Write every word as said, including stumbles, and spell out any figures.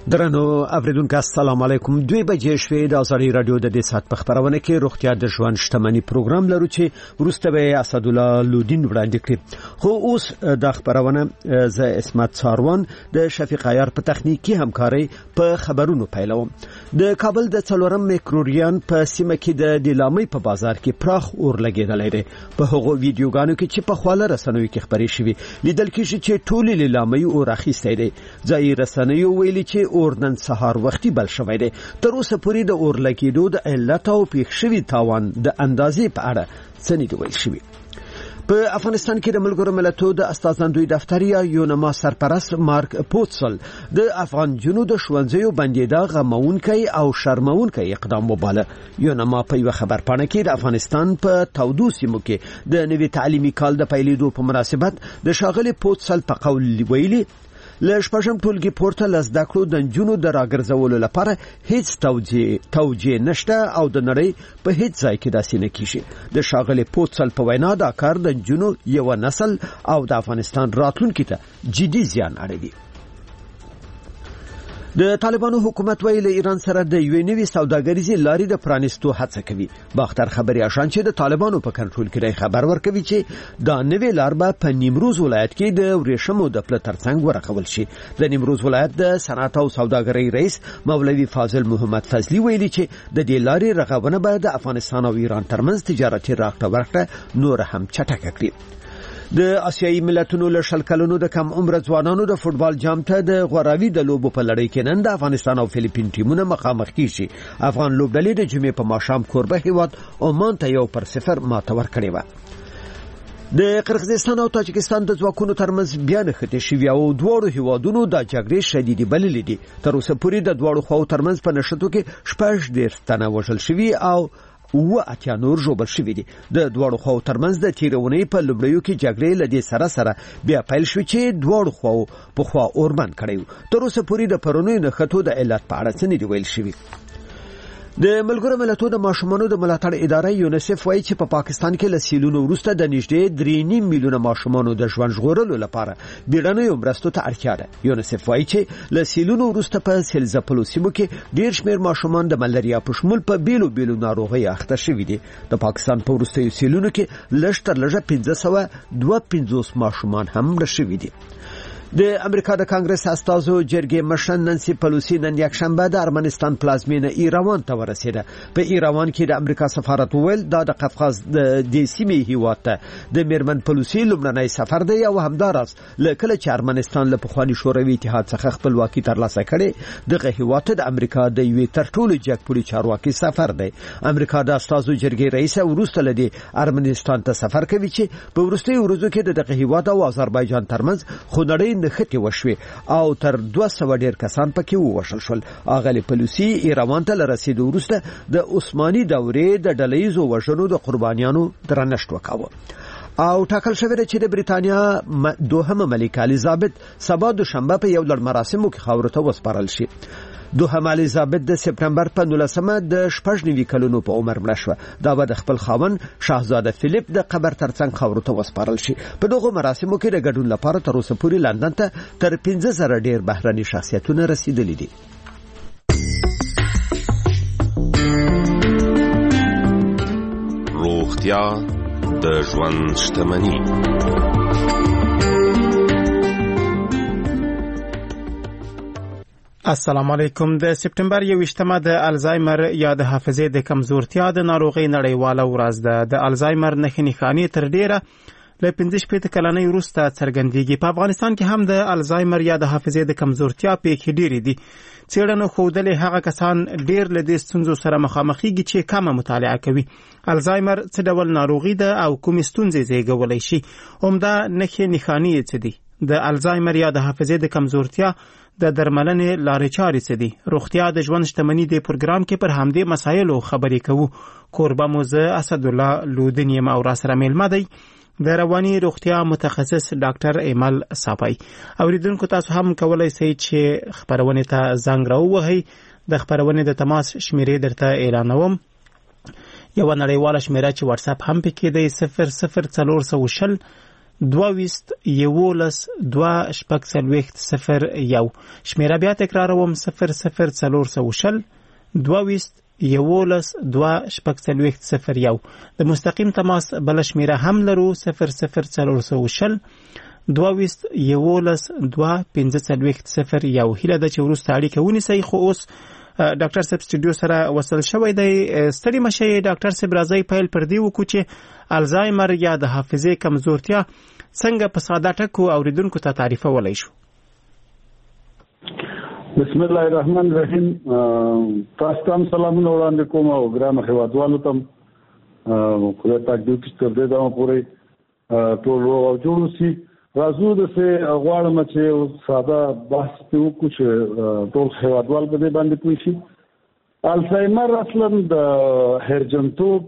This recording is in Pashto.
درنو اوریدونکو السلام علیکم. دوی بجې شوې د ازادي رادیو د دې سات په خبرونه کې روغتیا د ژوند شتمنۍ پروګرام لرو چې ورسته به اسد الله لودین وړاندې کړي. خو اوس د خبرونه ز اسمت ساروان د شفیق عیار په تخنیکی همکاري په خبرونو پیلوم. د کابل د څلورم میکروریان په سیمه کې د دیلامي په بازار کې پراخ اور لګیدل دی. په هغو ویډیوګانو کې چې په خواله رسنوي کې خبري شوې لیدل کېږي چې ټول لیلامي اور اخیسته دي. ځای رسنوي ویلي چې اور نن سهار وختي بل شوی دی. تر اوسه پورې د اور لګیدو د علت او پیښ شوی تاوان د اندازې په اړه څه نه دی ویل شوی. په افغانستان کې د ملګرو ملتونو د استازندوی دفتر یا یونما سرپرست مارک پوتسل د افغان جنود شونځیو بندیدا غمونکي او شرمونکي اقدام وباله. یونما په یو خبر پاڼه کې د افغانستان په تودو سیمو کې د نوي تعلیمي کال د پیلېدو په مناسبت د شاغلي پوتسل په قول ویلي ل شپږم ټولګي پورته لزده کړو د جنونو د راګرځولو لپاره هیڅ توجیه توجیه نشته او د نړۍ په هیڅ ځای کې داسې نه کیږي. د شاغلي پوتسل په وینا دا کار د جنونو یو نسل او د افغانستان راتلونکي ته جدي زیان اړوي. د طالبانو حکومت ویل ایران سره د یو نوي سوداګریزي لارې د پرانستو هڅه کوي. باختر خبري آشان چې د طالبانو په کنټرول کې خبر ورکوي چې دا نوې لار به په نیمروز ولایت کې د ورېښمو د پله ترڅنګ ورغول شي. د نیمروز ولایت د صنعت او سوداګرۍ رئیس مولوي فاضل محمد فضلی ویلي چې د دې لارې رغونه به د افغانستان او ایران ترمنځ تجارتي راکړه ورکړه نور هم چټکه کړي. د آسیایي ملتونو له شل کلونو د کم عمر ځوانانو د فوتبال جام ته د غوراوي د لوبو په لړۍ کې نن د افغانستان او فلیپین ټیمونه مخامخ کیږي. افغان لوبډلې د جمعې په ماښام کوربه هیواد عمان ته یو پر صفر ماته ورکړې وه. د قرغیزستان او تاجکستان د ځواکونو ترمنځ بیا نښتې شوې او دواړو هیوادونو د جګړې شدیدې بللې دي. تر اوسه پورې د دواړو خواو ترمنځ په نښتو کې شپږ دېرش تنه وژل شوي او و اتیا نور جوړ شوی دي. د دواړو خواو ترمنځ د تیرونې په لومړیو کې جګړې لدې سره سره بیا پیل شو چې دواړو خواو په خوا اوربند کړي. تر اوسه پورې د پرونی نښتو د علت په اړه څه نه دی ویل شوی. د ملګرو ملتونو د ماشومانو د ملاتړ ادارې یونیسف وایي چې په پا پاکستان کې له سیلونو وروسته د نږدې درې نیم میلیونه ماشومانو د ژوند ژغورلو لپاره بیړنیو مرستو ته اړتیا ده. یونیسف وایي چې له سیلونو وروسته په سیلځپلو سیمو کې ډېر شمېر ماشومان د ملاریا په شمول په بیلو بیلو ناروغیو اخته شوي دي. د پاکستان په وروستیو سیلونو کې لږ تر لږه پنځه سوه دوه پنځوس ماشومان هم مړه شوي دي. د امریکا د کانګرس استازو جرګې مشر نانسي پلوسی نن یکشنبه د ارمنستان پلازمینه ایروان ته ورسېده. په ایروان کې د امریکا سفارت ویل دا د قفقاز د دې سیمې هیواد ته د میرمن پلوسی لومړنی سفر دی او همداراز لکه چې ارمنستان له پخواني شوروي اتحاد څخه خپلواکي ترلاسه کړي دغه هیواد ته د امریکا د یوې تر ټولو جګپوړي چارواکي سفر دی. امریکا د استازو جرګې رئیس ورسته لدی ارمنستان ته سفر کوي چې په ورستي ورځو کې د دغه هیواد او آذربایجان ترمنځ خونړۍ نښتې وشوي او تر دوه سوه ډیر کسان پکې ووژل شول. اغلی پلوسی ایروان ته لرسېدو وروسته د عثماني دورې د ډلهییزو وژنو د قربانیانو درنښت وکاوه او ټاکل شوی چې د بریتانیا دوهمه ملکه الیزابت سبا دوشنبه په یو لړ مراسمو کې خاورو ته وسپارل شي. دوهمه الیزابت د سپتمبر په نولسمه د شپږ نوي کلونو په عمر مړه شوه. دا به د خپل خاوند شاهزاده فلیپ د قبر ترڅنګ خاورو ته وسپارل شي. په دغه مراسمو کې د ګډون لپاره تر اوسه پورې لندن ته تر پنځه زره ډیر بهرني شخصیتونه رسیدلي دي. روغتیا د ژوند شتمني. السلام علیکم. د سپتمبر یوویشتمه د الزایمر یا د حافظې د کمزورتیا د ناروغۍ نړیواله ورځ ده. د الزایمر نښې نښانې تر ډیره له پنځه شپېته کلنۍ وروسته څرګندېږي. په افغانستان کې هم د الزایمر یا د حافظې د کمزورتیا پیښې ډېرې دي. څېړنو ښودلې هغه کسان ډېر له دې ستونزو سره مخامخېږي چې کمه مطالعه کوي. الزایمر څه ډول ناروغي ده او کومې ستونزې زېږولی شي؟ عمده نښې نښانې یې څه دي؟ د الزایمر یا د حافظې د کمزورتیا د درملنې لارې چارې څه دي؟ روغتیا د ژوند شتمني د پروګرام کې پر همدې مسایلو خبرې کوو. کوربه مو زه اسد الله لودین یم او راسره میلمه دی د رواني روغتیا متخصص ډاکټر ایمل صافی. اوریدونکو تاسو هم کولای شئ چې خبرونه ته زنګ راووهئ. د خبرونه د تماس شمیرې درته اعلانوم. یو نړیواله شمیره چې واتس اپ هم پکې دی صفر صفر څلور سوه شل دوه ویست یولس دوه شپږ څلوېښت صفر یو. شمیره بیا تکراروم: صفر صفر څلور سوه شل دوه ویست یولس دوه شپږ څلوېښت صفر یو. د مستقیم تماس بله شمیره هم لرو: صفر صفر څلور سوه شل دوه ویست یولس دوه پنځه څلوېښت صفر یو. هیله ده چې وروسته اړیکه ونیسئ. خو اوس ډاکټر صاحب سټوډیو سره وصل شوی دی. ستړي مه شئ ډاکټر صاحب، راځئ پیل پر دې وکړو چې الزایمر یا د حافظې کمزورتیا څنګه په ساده ټکو اوریدونکو ته تعریفولی شو؟ بسم الله الرحمن الرحیم. تاسو ته سلامونه وړاندې کوم او ګرانو هیوادوالو ته خدای پاک دې چې تر دې دمه پورې ټول روغ او جوړ اوسي. راځو داسې غواړم چې ساده بحث پرې وکړو چې ټول هیوادوال په دې باندې پوه شي. الزایمر اصلا د هرجنتوب